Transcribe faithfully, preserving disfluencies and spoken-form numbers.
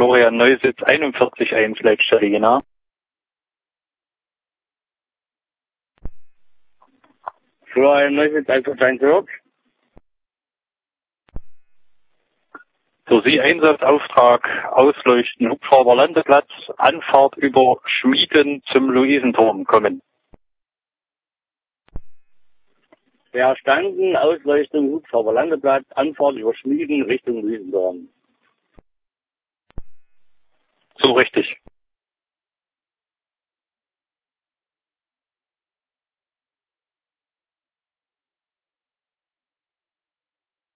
Florian Neusitz einundvierzig eins, Leitstelle Jena. Florian Neusitz einundvierzig eins Hürth. Für Sie Einsatzauftrag ausleuchten, Hubschrauber Landeplatz, Anfahrt über Schmieden zum Luisenturm kommen. Verstanden, Ausleuchtung, Hubschrauber Landeplatz, Anfahrt über Schmieden Richtung Luisenturm. So richtig.